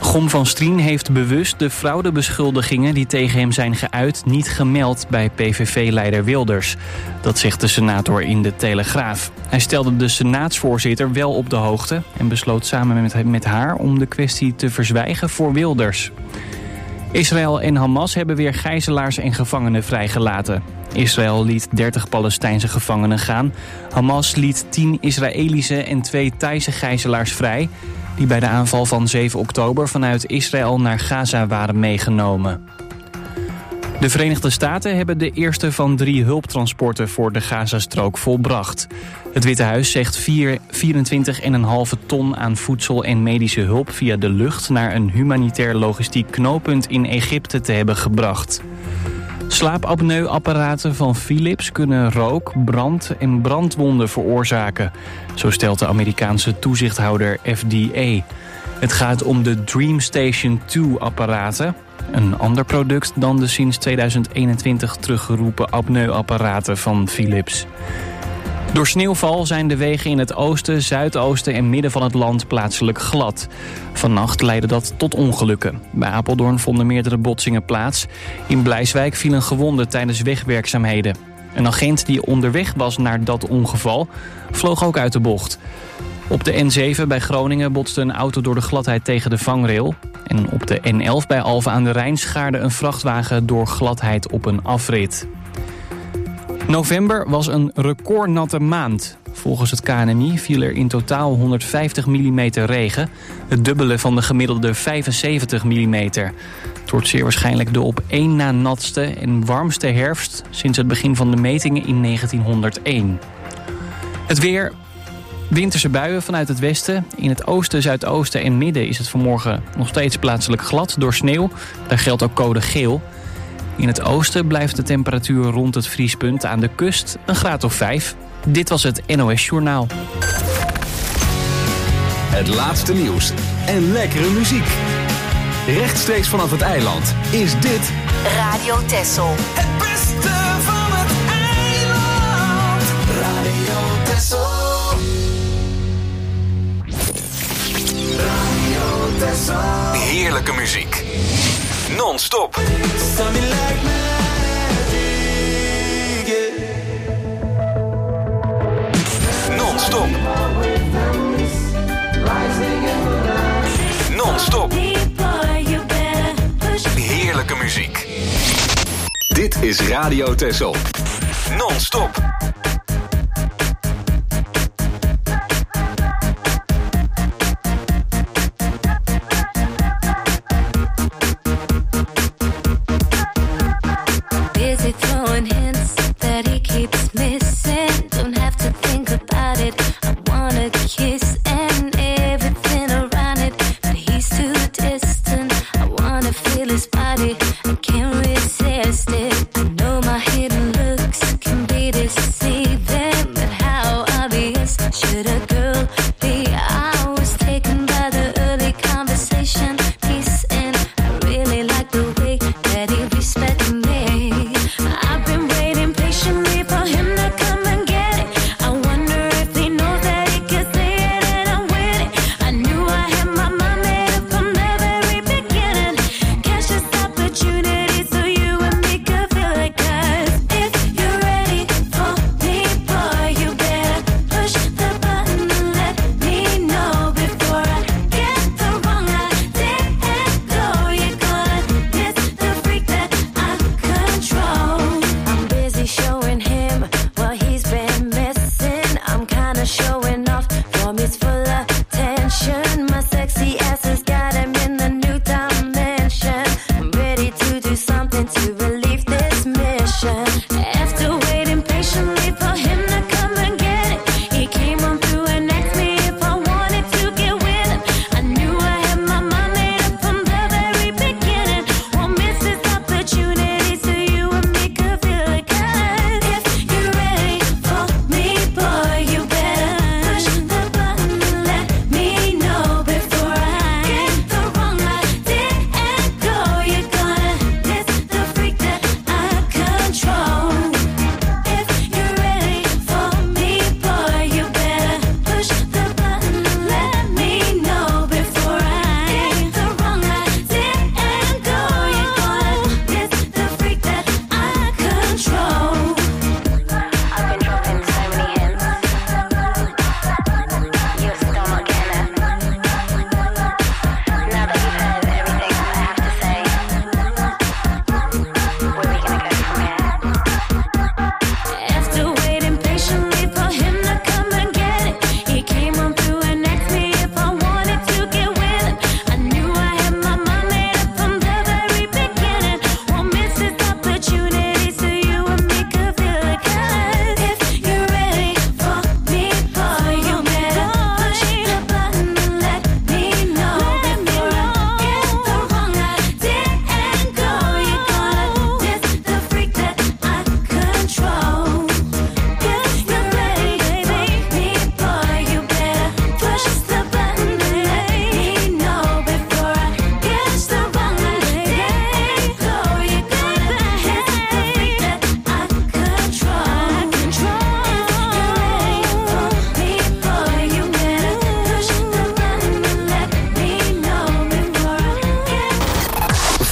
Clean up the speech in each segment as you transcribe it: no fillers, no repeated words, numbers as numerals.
Gom van Strien heeft bewust de fraudebeschuldigingen die tegen hem zijn geuit niet gemeld bij PVV-leider Wilders. Dat zegt de senator in de Telegraaf. Hij stelde de senaatsvoorzitter wel op de hoogte en besloot samen met haar om de kwestie te verzwijgen voor Wilders. Israël en Hamas hebben weer gijzelaars en gevangenen vrijgelaten. Israël liet 30 Palestijnse gevangenen gaan. Hamas liet 10 Israëlische en 2 Thaise gijzelaars vrij, die bij de aanval van 7 oktober vanuit Israël naar Gaza waren meegenomen. De Verenigde Staten hebben de eerste van 3 hulptransporten voor de Gazastrook volbracht. Het Witte Huis zegt 24,5 ton aan voedsel en medische hulp via de lucht naar een humanitair logistiek knooppunt in Egypte te hebben gebracht. Slaapapneuapparaten van Philips kunnen rook, brand en brandwonden veroorzaken. Zo stelt de Amerikaanse toezichthouder FDA. Het gaat om de DreamStation 2-apparaten. Een ander product dan de sinds 2021 teruggeroepen apneuapparaten van Philips. Door sneeuwval zijn de wegen in het oosten, zuidoosten en midden van het land plaatselijk glad. Vannacht leidde dat tot ongelukken. Bij Apeldoorn vonden meerdere botsingen plaats. In Blijswijk viel een gewonde tijdens wegwerkzaamheden. Een agent die onderweg was naar dat ongeval vloog ook uit de bocht. Op de N7 bij Groningen botste een auto door de gladheid tegen de vangrail. En op de N11 bij Alphen aan de Rijn schaarde een vrachtwagen door gladheid op een afrit. November was een recordnatte maand. Volgens het KNMI viel er in totaal 150 mm regen. Het dubbele van de gemiddelde 75 mm. Het wordt zeer waarschijnlijk de op één na natste en warmste herfst sinds het begin van de metingen in 1901. Het weer. Winterse buien vanuit het westen. In het oosten, zuidoosten en midden is het vanmorgen nog steeds plaatselijk glad door sneeuw. Daar geldt ook code geel. In het oosten blijft de temperatuur rond het vriespunt, aan de kust een graad of 5. Dit was het NOS Journaal. Het laatste nieuws en lekkere muziek. Rechtstreeks vanaf het eiland is dit Radio Texel. Het beste van het eiland. Radio Texel. Radio Texel. heerlijke muziek. Non-stop. Non-stop. Non-stop. Heerlijke muziek. Dit is Radio Texel. Non-stop. Busy throwing hints that he keeps missing. Don't have to think about it. I wanna kiss and everything around it, but he's too distant. I wanna feel his body. I can't resist it. I know my hidden looks can be deceiving.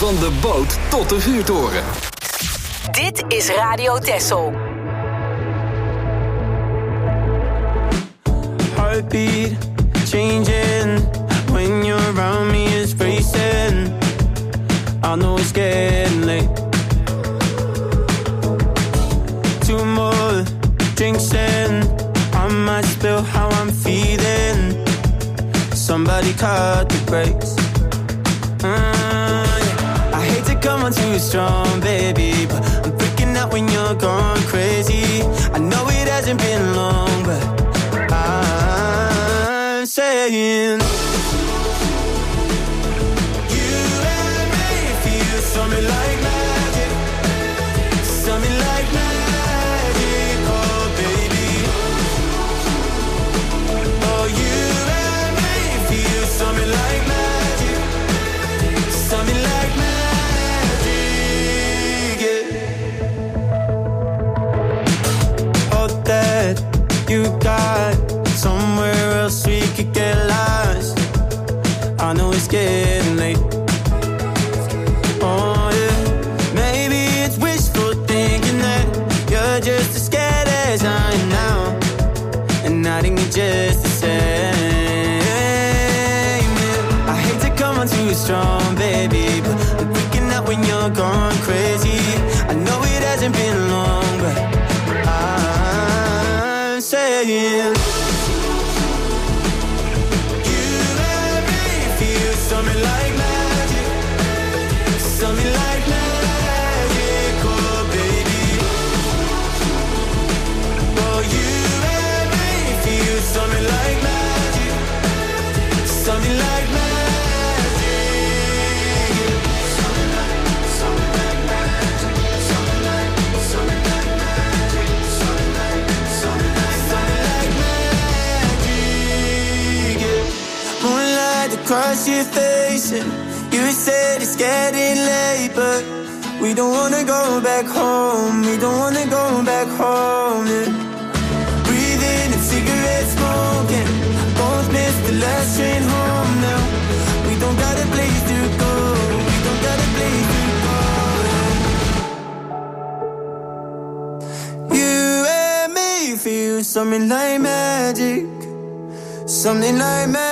Van de boot tot de vuurtoren. Dit is Radio Texel. Heartbeat changing when you're around me is racing. I know it's getting late. 2 more drinks in, I might spill how I'm feeling. Somebody cut the brakes. I hate to come on too strong, baby, but I'm freaking out when you're gone crazy. I know it hasn't been long, but I'm saying you and me feel something like magic, something like magic, oh baby. Oh, you and me feel something like magic, something like magic, yeah. Oh, that you got somewhere else we could get lost. I know it's getting late. Oh yeah, maybe it's wishful thinking that you're just as scared as I am now, and I think you're just the same. Yeah. I hate to come on too strong, baby, but I'm freaking out when you're gone crazy. I know it hasn't been long, but I'm saying something like magic, something like magic, oh baby. Oh, you and me feel something like magic, something like magic. Something like magic, something like magic, something like magic, something like magic, yeah. Moonlight across your face, and you said it's getting late, but we don't wanna go back home, we don't wanna go back home, yeah. Breathing and cigarette smoking, both missed the last train home now. We don't got a place to go, we don't got a place to go, yeah. You and me feel something like magic, something like magic.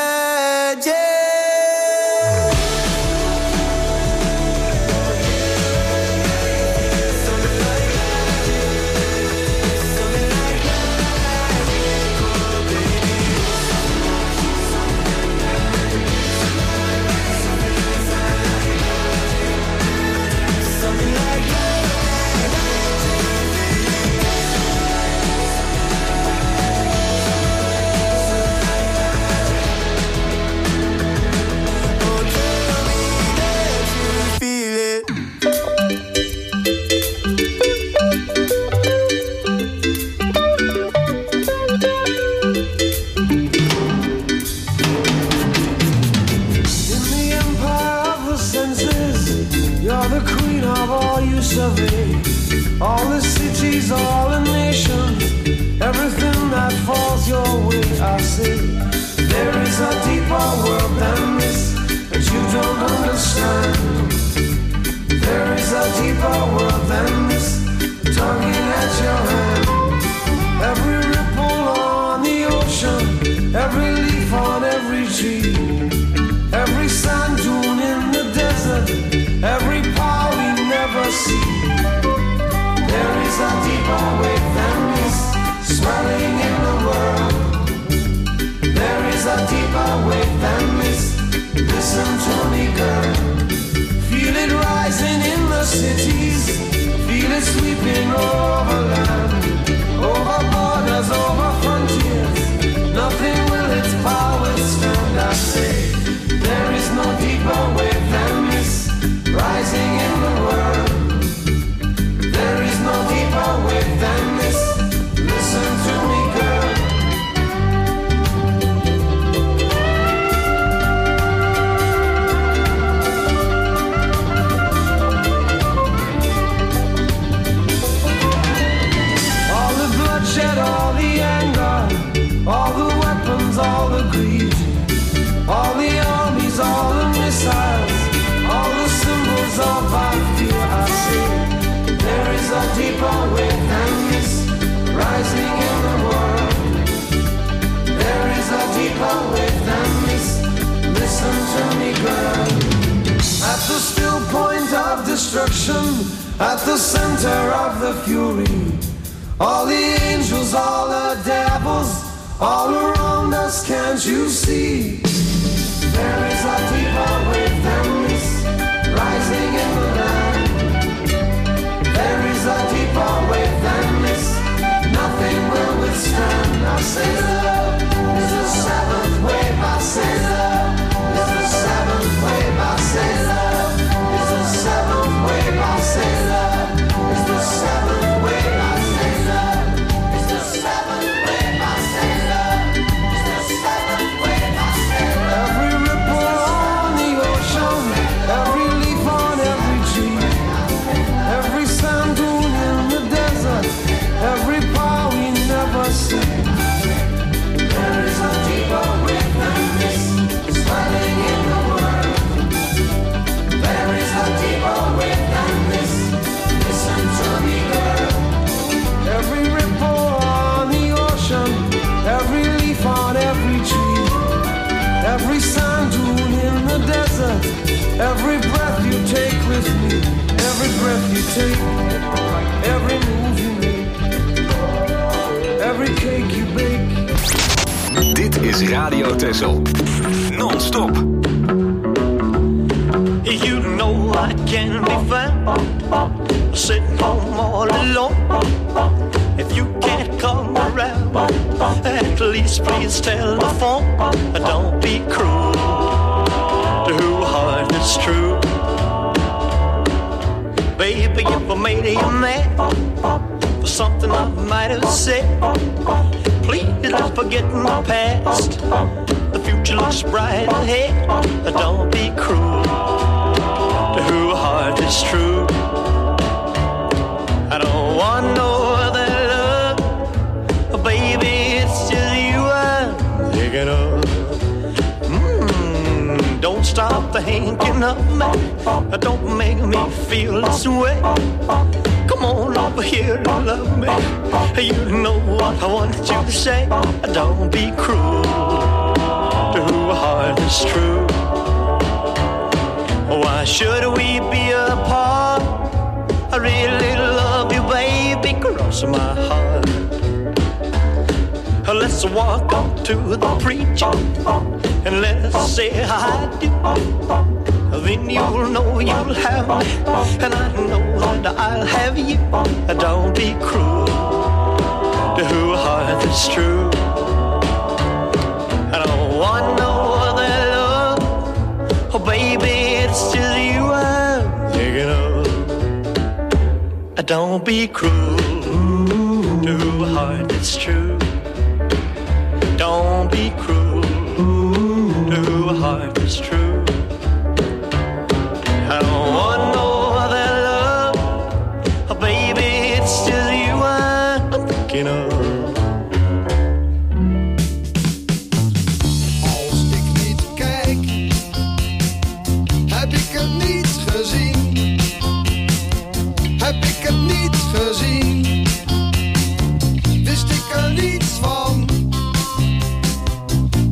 All the cities, all the nations, everything that falls your way, I say there is a deeper world than this that you don't understand. There is a deeper world than this, tugging at your hand. Every ripple on the ocean, every leaf on every tree, every sand dune in the desert, every power we never see. There is a deeper wave than this, swelling in the world. There is a deeper wave than this, listen to me girl. Feel it rising in the cities, feel it sweeping over land, over borders, over frontiers. Nothing will its power stand, I say. There is no deeper wave than this, rising in the world. There is no deeper wave than this, listen to me girl. All the bloodshed, all the anger, all the weapons, all the greed, all the armies, all the missiles, all the symbols angels of our fear, I say, there is a deeper wave than this rising in the world. There is a deeper wave than this. Listen to me, girl. At the still point of destruction, at the center of the fury, all the angels, all the devils, all around us, can't you see? There is a deeper wave than this rising in the land. There is a deeper wave than this, nothing will withstand. I say love is the seventh wave. I say love is the seventh wave. I say love is the seventh wave. I say love is the seventh wave. I say love is the seventh wave. I say love is the seventh wave. I say love. Every ripple on the ocean, every leaf on every tree, every sand dune in the desert, every power we never see. There is a deeper wave than this swelling in the world. There is a deeper wave than this. Listen to me, girl. Every ripple on the ocean, every leaf on every tree, every sand dune in the desert, every breath you take with me, every breath you take, every move you make, every cake you bake. Dit is Radio Texel. Non-stop. You know I can be found sitting home all alone. If you can't come around, at least please tell the phone. Don't be cruel to who heart is true. Baby, if I made you mad for something I might have said, please don't forget my past. The future looks bright ahead. Don't be cruel to who heart is true. I don't want no other love, baby, it's just you I'm thinking of. Don't stop thinking of me, don't make me feel this way. Come on over here and love me. You know what I want you to say. Don't be cruel to who heart is true. Why should we be apart? I really love you, baby, cross my heart. Let's walk up to the preacher and let's say I do. Then you'll know you'll have me, and I know that I'll have you. Don't be cruel to who heart is true. I don't want no other love, oh baby, it's just you I'm thinking of. Don't be cruel to who heart is true. Don't be cruel to who heart is true. I don't want no other love, oh baby, it's just you I'm thinking of. Als ik niet kijk, heb ik het niet gezien. Heb ik het niet gezien, wist ik er niets van.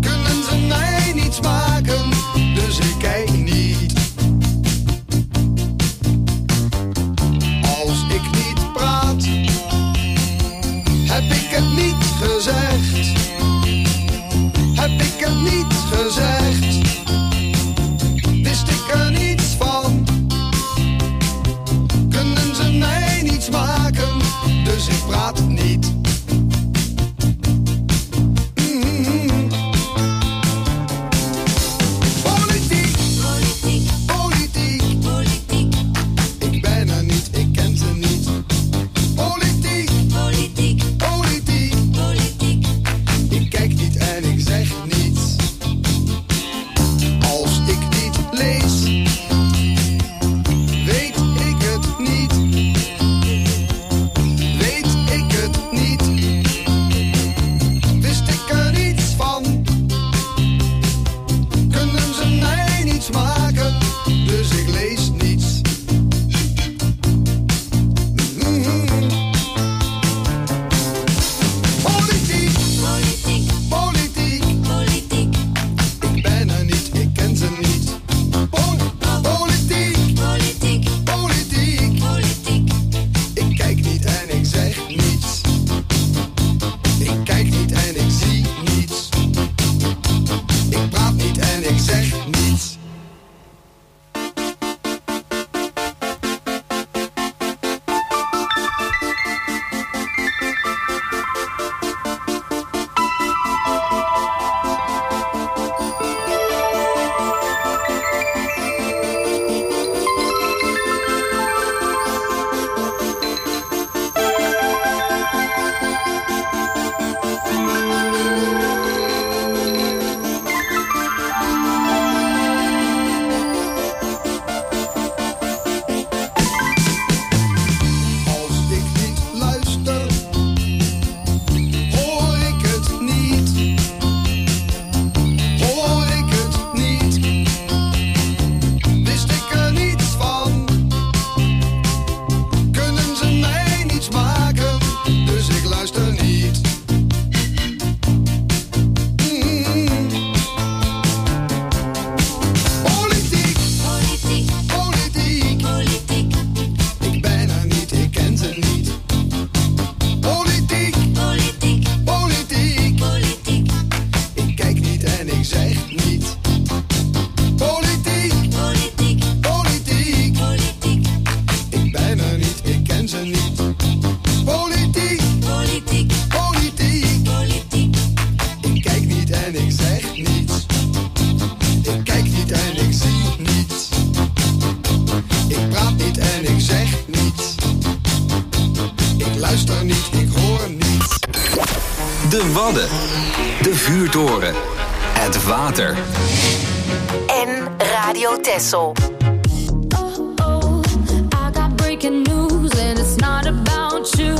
luister niet, ik hoor niets. De Wadden. De vuurtoren. Het water. En Radio Texel. Oh, I got breaking news and it's not about you.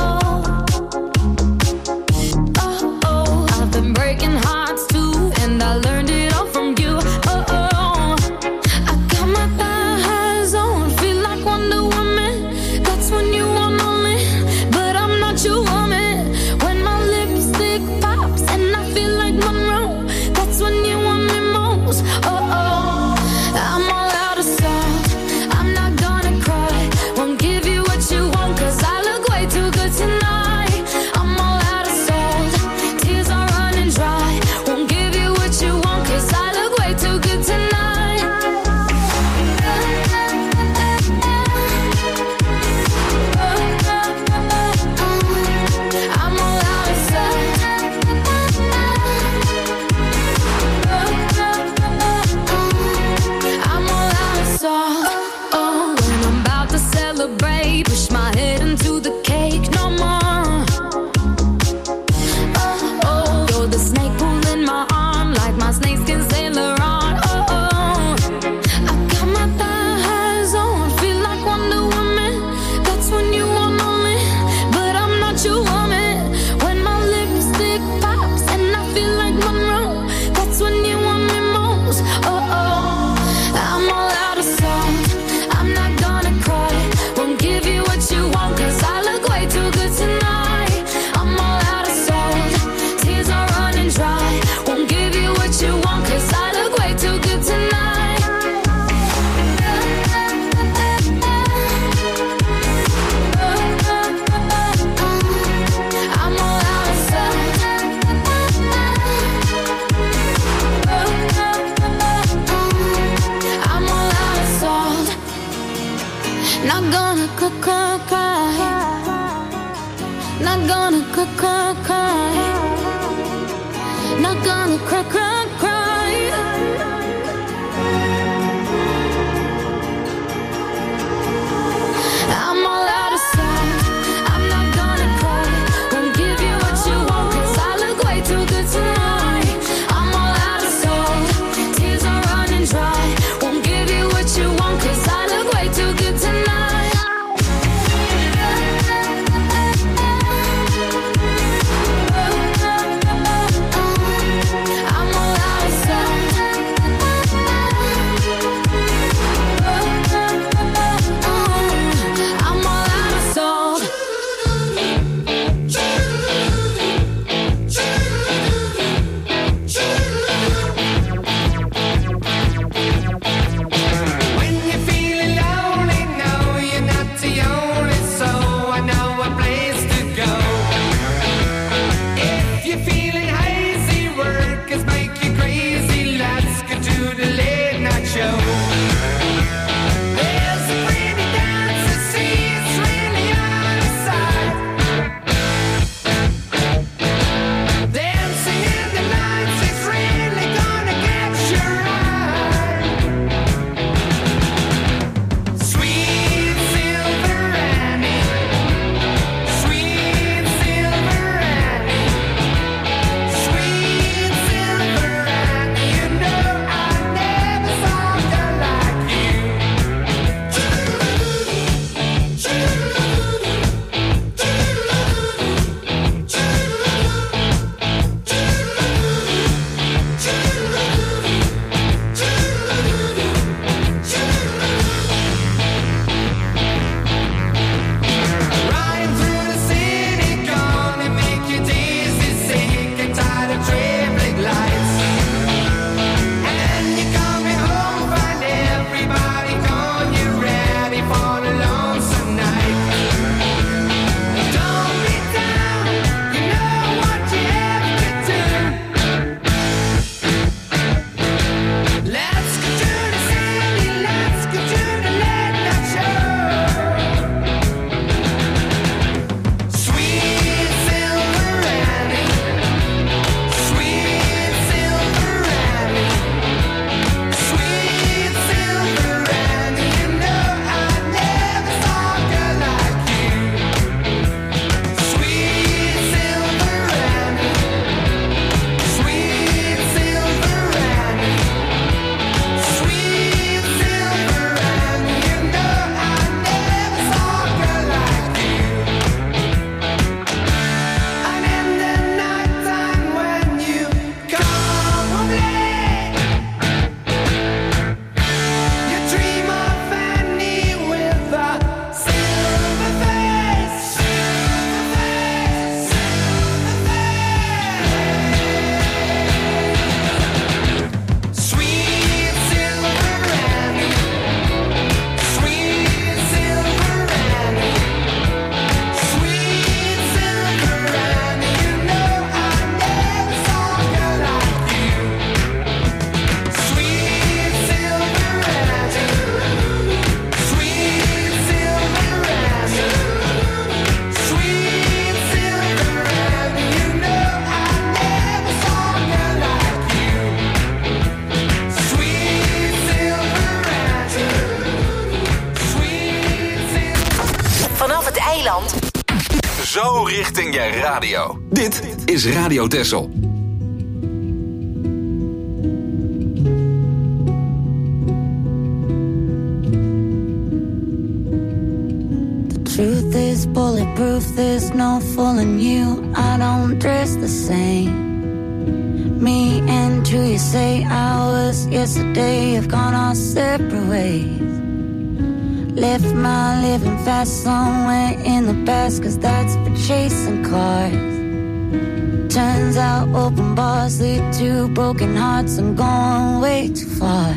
I've been breaking hearts too, and I learned it all from you. I got my thighs on, feel like Wonder Woman. That's when you want me, but I'm not your woman. When my lipstick pops and I feel like Monroe, that's when you want me most. I'm all out of salt, I'm not gonna cry. Won't give you what you want, 'cause I look way too good tonight. I'm all out of salt, tears are running dry. Won't give you what you want, 'cause I look way too good tonight. I'm all out of salt. I'm all out of salt. Oh, when I'm about to celebrate, push my head into the cake no more. Oh, you're the snake pulling my arm like my snakeskin Sailor on. I got my thighs on, feel like Wonder Woman. That's when you want me, but I'm not your woman. When my lipstick pops and I feel like Monroe, that's when you want me most. I'm all out of salt, I'm not gonna cry. Won't give you what you want, 'cause I look way too good tonight. I'm all out of salt, tears are running dry. Won't give you what you want, 'cause I look way too good tonight. I'm all out of salt. I'm all out of salt. Not gonna cry. Not gonna cry. Not gonna cry. I'm all out of salt, I'm not gonna cry. Won't give you what you want, 'cause I look way too good tonight. I'm all out of salt, tears are running dry. Won't give you what you want, 'cause I look way too good tonight. I'm all eiland. Zo richting je radio. Dit is Radio Texel. Truth is bulletproof, there's no fooling you. I don't dress the same. Me and you, you say hours yesterday have gone our separate ways. Left my living fast somewhere in the past, 'cause that's for chasing cars. Turns out open bars lead to broken hearts. I'm going way too far.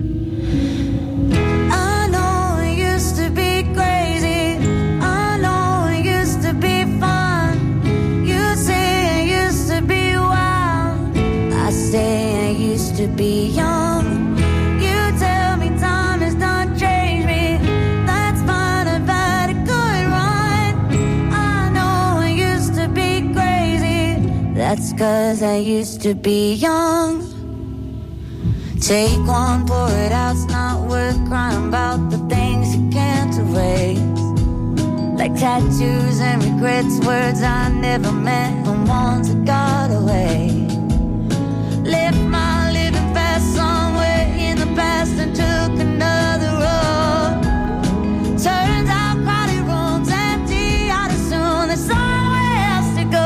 I know it used to be crazy. I know it used to be fun. You say it used to be wild. I say I used to be young. You tell me time has done changed me. That's fine, I've had a good run. I know I used to be crazy. That's 'cause I used to be young. Take one, pour it out, it's not worth crying about the things you can't erase. Like tattoos and regrets, words I never meant, and ones that got away. Left my living fast somewhere in the past and took another road. Turns out crowded rooms empty out as soon as somewhere else to go.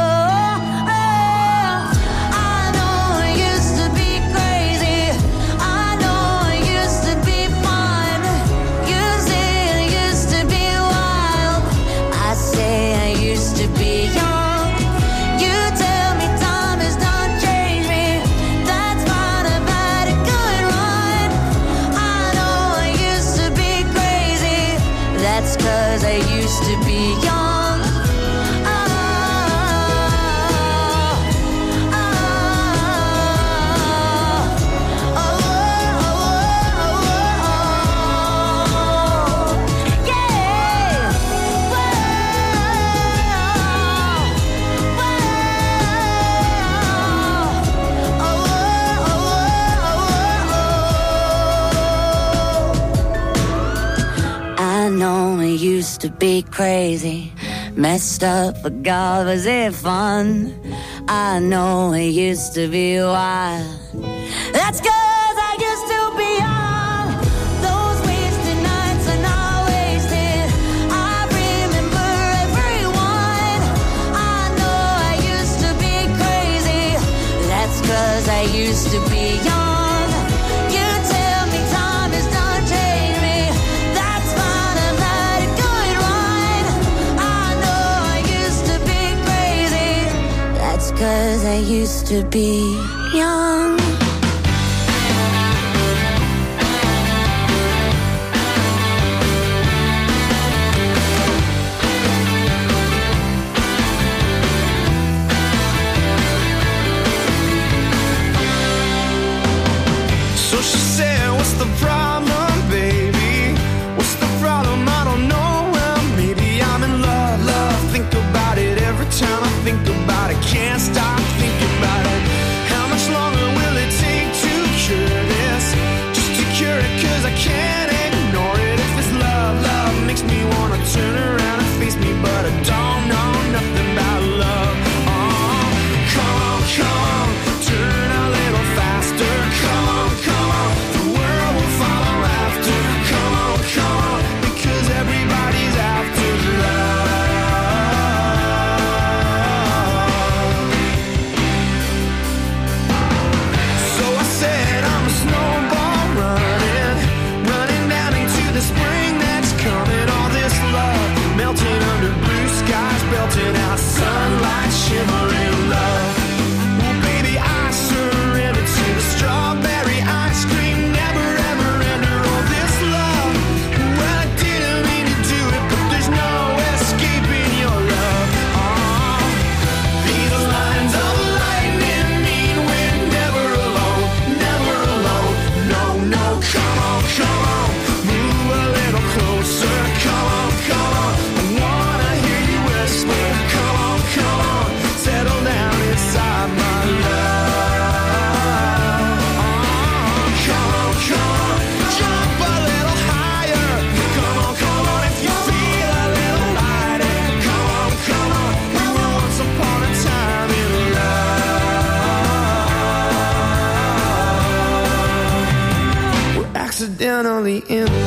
I know it used to be crazy. I know it used to be fun. You say it used to be wild. I say I used to be young. You tell me time has done changed me. That's fine, I've had a good run. I know I used to be crazy. That's 'cause I used to be young. I know it used to be crazy, messed up, but God, was it fun? I know it used to be wild. That's 'cause I used to be young. Those wasted nights are not wasted. I remember everyone. I know I used to be crazy. That's 'cause I used to be young. You tell me time has done changed me. That's fine, I've had a good run. I know I used to be crazy. That's 'cause I used to be young. So she said, what's the problem, baby? What's the problem? I don't know. Well, maybe I'm in love. Think about it every time I think about it. Can't stop thinking about it. How much longer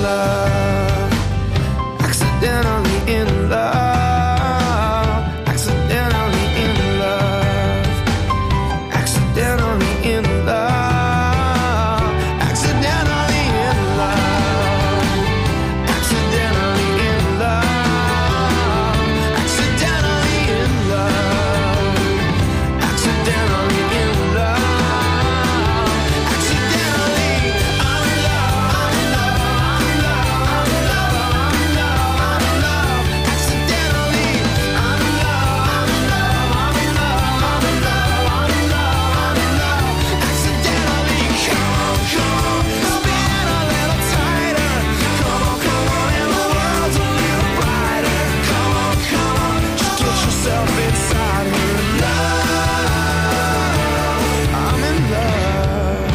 love, accidentally in love, accidentally in love, accidentally in love, accidentally in love, accidentally in love, accidentally in love, accidentally in love, accidentally I'm in love, I'm in love, I'm in love, I'm in love, I'm in love, accidentally I'm in love, I'm in love, I'm in love, I'm in love, I'm in love, I'm in love, accidentally. Come on, spin a little tighter. Come on, and the world's a little brighter. Come on, just get yourself inside her love. I'm in love.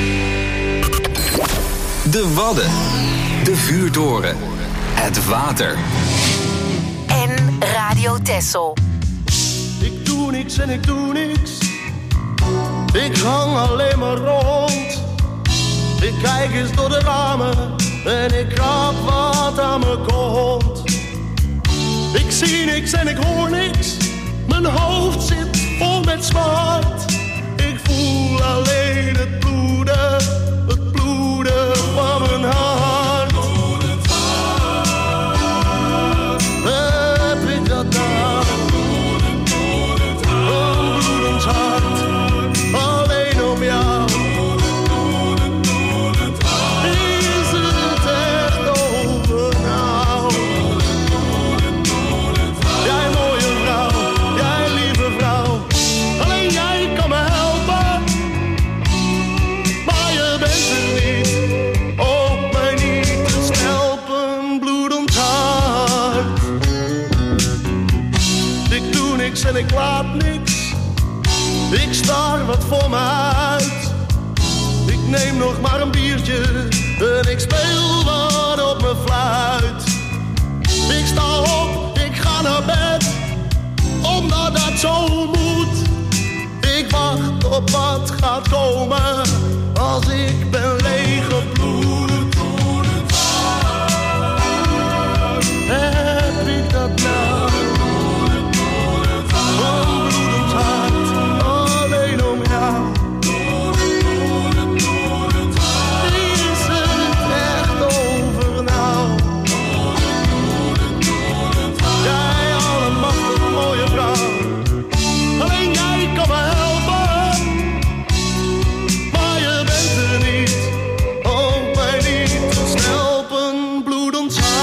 De Wadden. De vuurtoren. Het water. En Radio Texel. Ik doe niks en ik doe niks. Ik hang alleen maar rond. Ik kijk eens door de ramen en ik krap wat aan me komt. Ik zie niks en ik hoor niks. Mijn hoofd zit vol met smart. Ik voel alleen het bloeden van mijn hart. Heb ik dat nou? Een bloedend hart, alleen om jou. Is het echt over nou? Jij mooie vrouw, jij lieve vrouw, alleen jij kan me helpen. Maar je bent er niet, ook mij niet te stelpen, bloedend hart. Ik doe niks en ik laat niks. Ik staar wat voor me uit. Ik neem nog maar een biertje en ik speel wat op mijn fluit. Ik sta op, ik ga naar bed, omdat dat zo moet. Ik wacht op wat gaat komen als ik ben leeggebloed. Heb ik dat nou? Een bloedend hart, alleen om jou. Is het echt over nou? Jij allemachtig mooie vrouw, alleen jij kan me helpen. Maar je bent er niet, ook mij niet te stelpen, bloedend hart.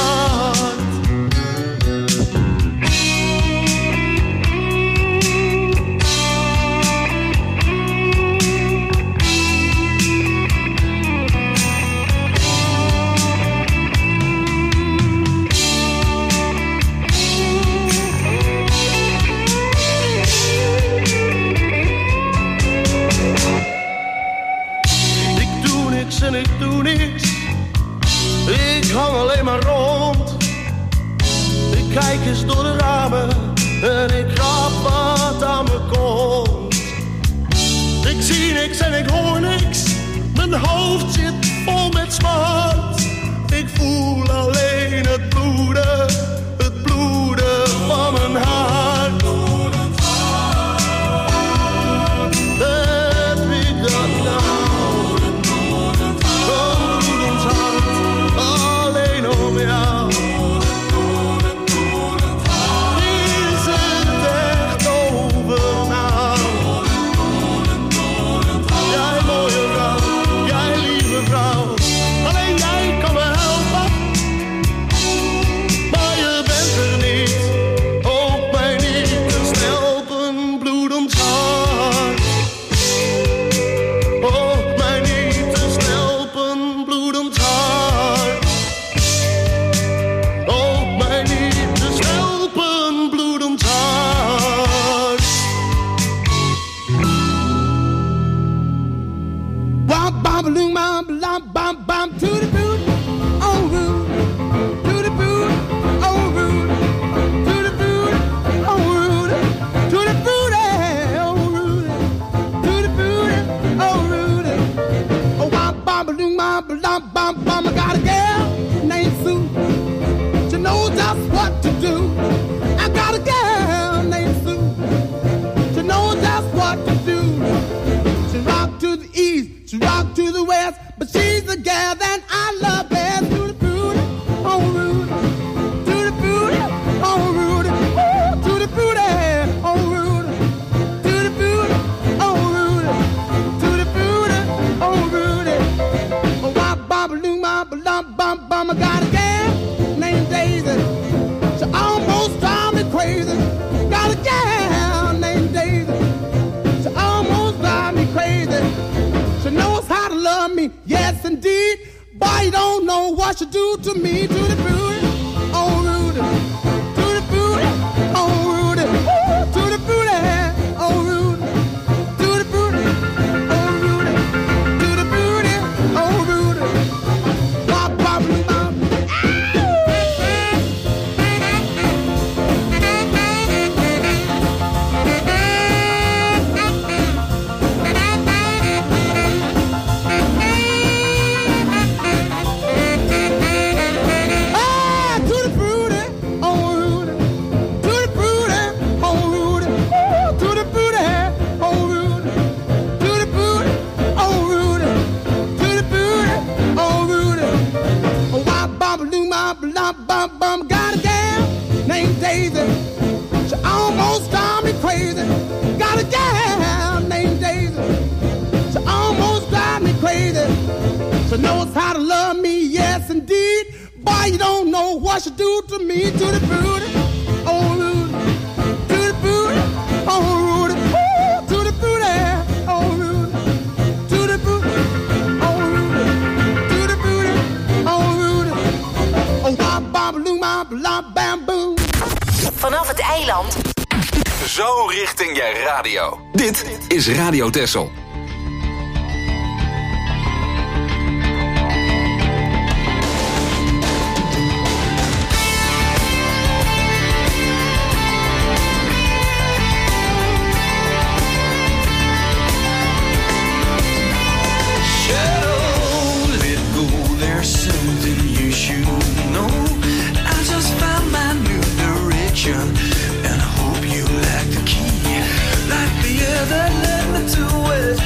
Ik doe niks en ik doe niks. Ik hang alleen maar rond. Ik kijk eens door de ramen en ik krap wat aan me komt. Ik zie niks en ik hoor niks. Mijn hoofd zit vol met smart. Ik voel alleen het bloeden van mijn hart. Heb ik dat nou? Een bloedend hart, alleen om jou. Is het echt over nou? Jij mooie vrouw, jij lieve vrouw, alleen jij know what you do to me, to the booty, oh Rudy, to the booty, oh Rudy, to the booty, oh Rudy, to the booty, oh Rudy, to the booty, oh Rudy, bop bop bop. Got a gal named Daisy. She almost drive me crazy. Got a gal named Daisy. She almost drive me crazy. She knows how to love me, yes indeed. Boy, you don't know what she do to me, to the booty, oh Rudy, to the booty, oh Rudy, to the booty, oh Rudy, to the booty, oh Rudy, to the booty, oh Rudy. Oh, bam-boom. Vanaf het eiland. Zo richting je radio. Dit is Radio Texel. And I hope you like the key, like the air that led me to it.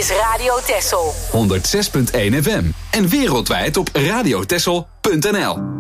is Radio Texel. 106.1 FM. En wereldwijd op radiotexel.nl.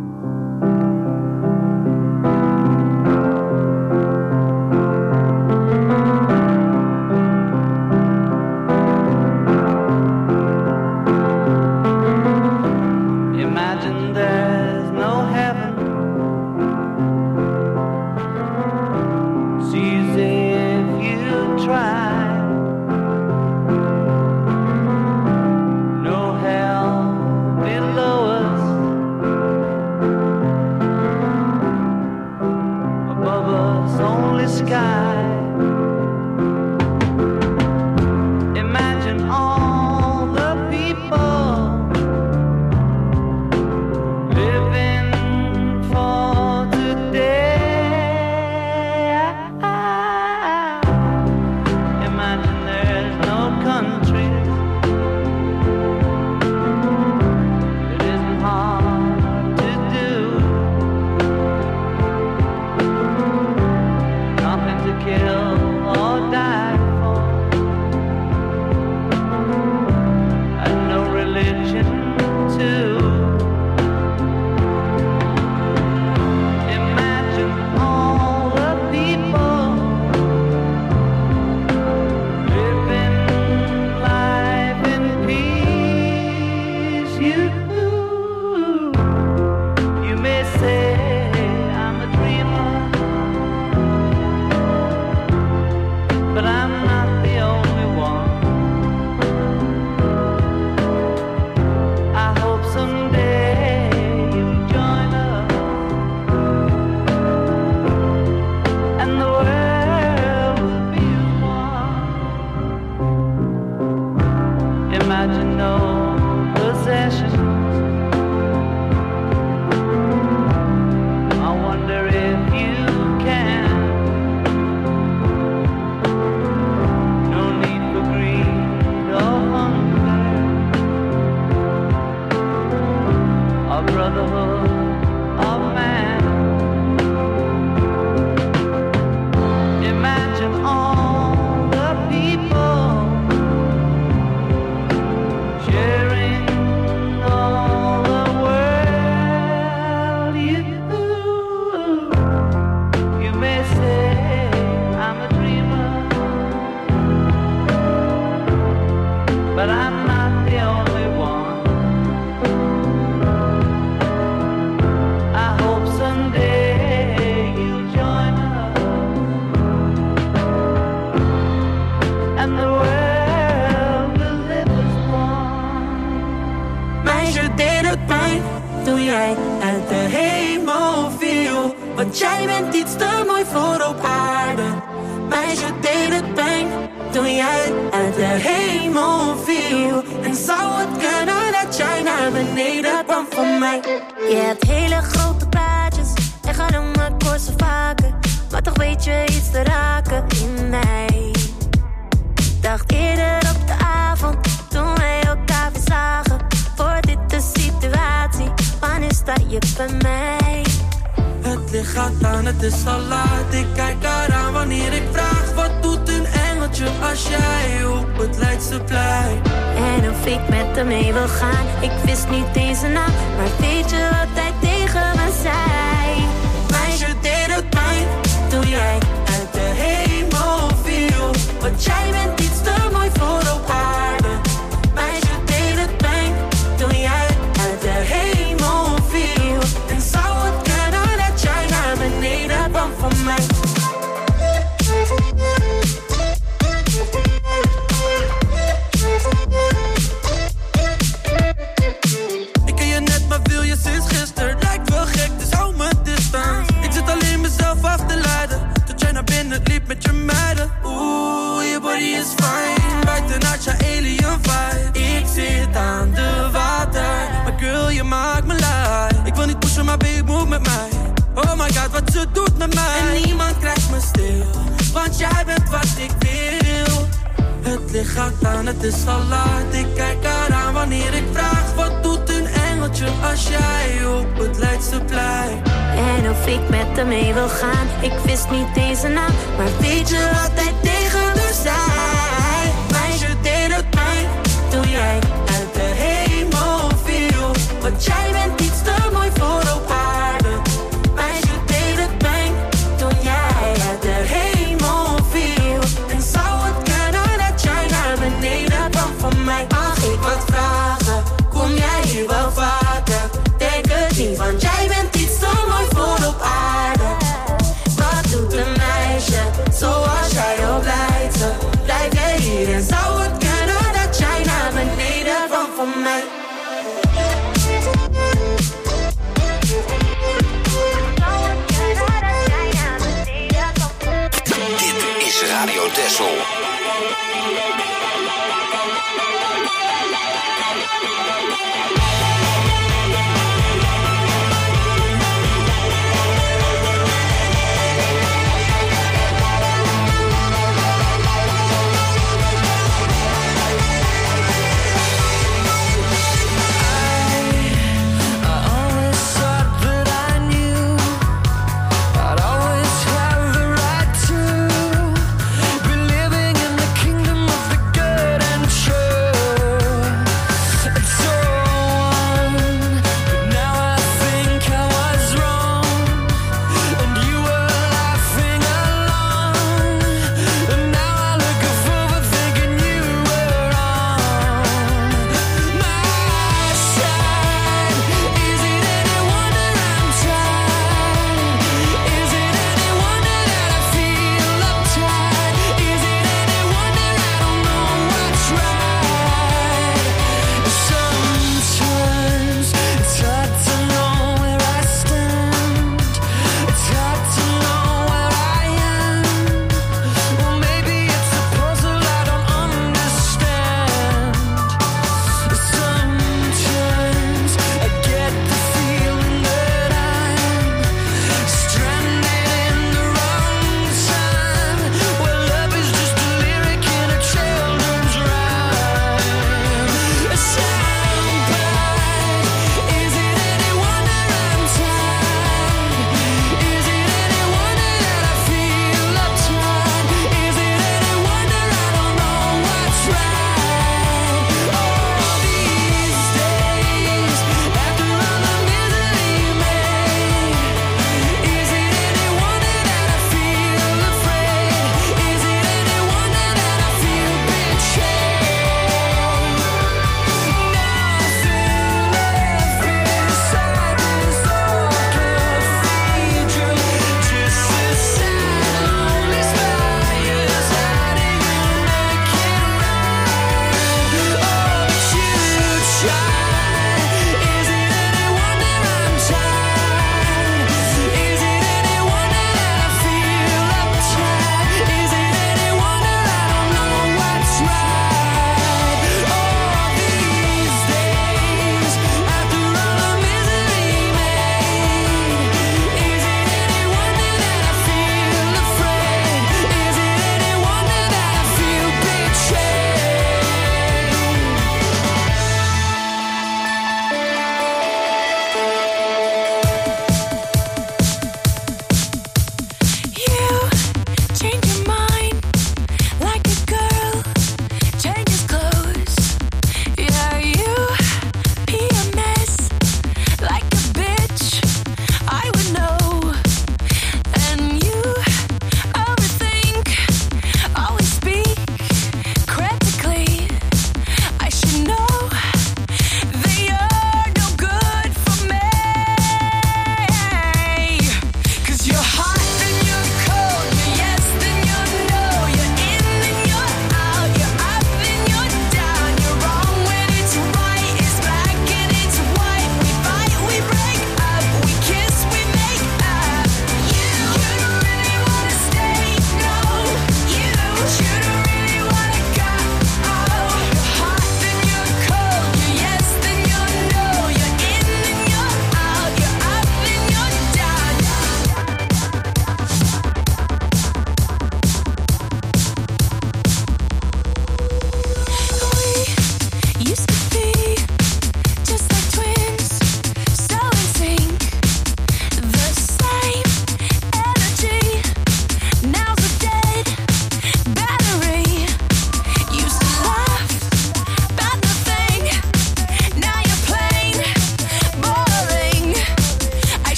En of ik met hem mee wil gaan. Ik wist niet deze naam, maar weet je wat hij tegen me zei? Meisje deed het pijn Sweden, South Canada, China, beneden van mij. Dit is Radio Texel.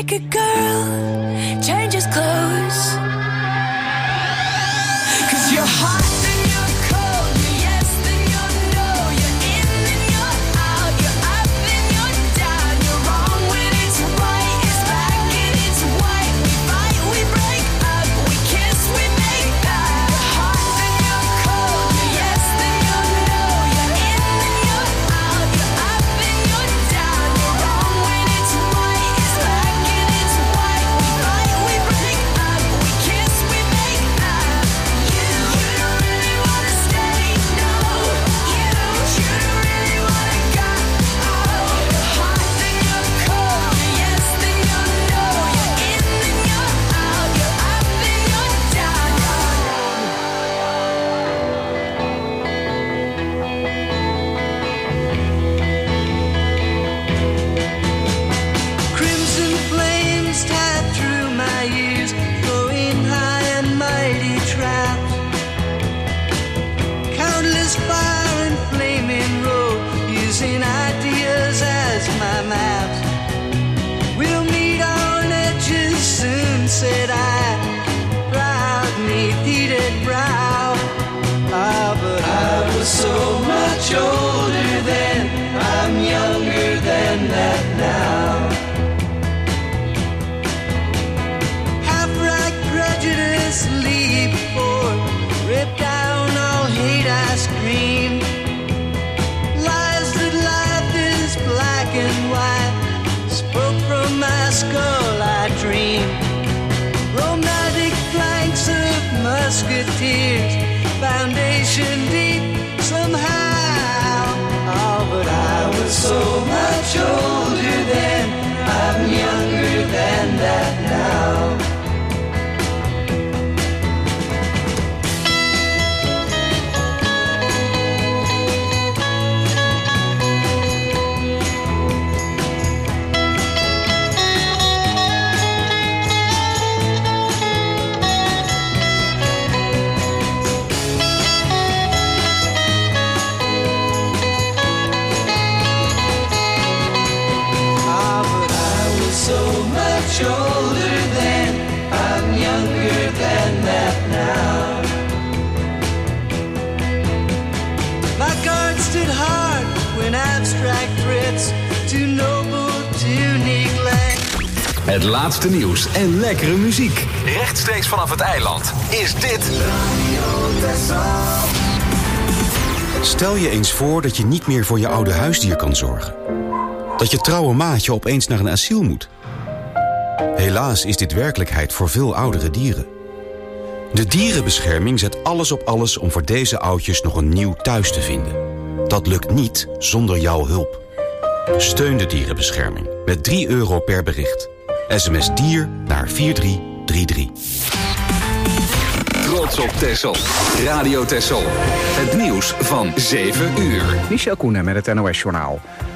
naked girl changes clothes. 'Cause you're hot, then you're cold, you're yes, then you're no, you're in, then you're out, you're up, then you're down, you're wrong when it's right, it's black and it's white. We fight, we break up, we kiss, we make up. You're hot, then you're cold, you're yes, then you're no, you're in, then you're out, you're up, then you're down, you're wrong when it's right, it's black and it's white. We fight, we break up, we kiss, we make up. You don't really wanna stay, no. You don't really wanna go. You're hot, then you're cold, you're yes, then you're no, you're in, then you're out, you're up, then you're down. Crimson flames tied through my ears, blowing high and mighty traps. Countless fire and flaming road, using ideas as my maps. We'll meet on edges soon, said I, proud neath heated brow. Ah, but I was so much older then, I'm younger than that now. Half-right prejudice, leap forward, rip down all hate I scream. Lies that life is black and white, spoke from my skull I dream. Romantic flanks of musketeers, foundation deep somehow. Oh, but I was so much older then, I'm younger than that now. Ah, but I was so much older then, I'm younger than that now. My guard stood hard when abstract threats too noble to neglect. Het laatste nieuws en lekkere muziek. Rechtstreeks vanaf het eiland is dit... Stel je eens voor dat je niet meer voor je oude huisdier kan zorgen. Dat je trouwe maatje opeens naar een asiel moet. Helaas is dit werkelijkheid voor veel oudere dieren. De dierenbescherming zet alles op alles om voor deze oudjes nog een nieuw thuis te vinden. Dat lukt niet zonder jouw hulp. Steun de dierenbescherming met €3 per bericht. SMS dier naar 4333. Trots op Texel. Radio Texel. Het nieuws van 7 uur. Michel Koenen met het NOS-journaal.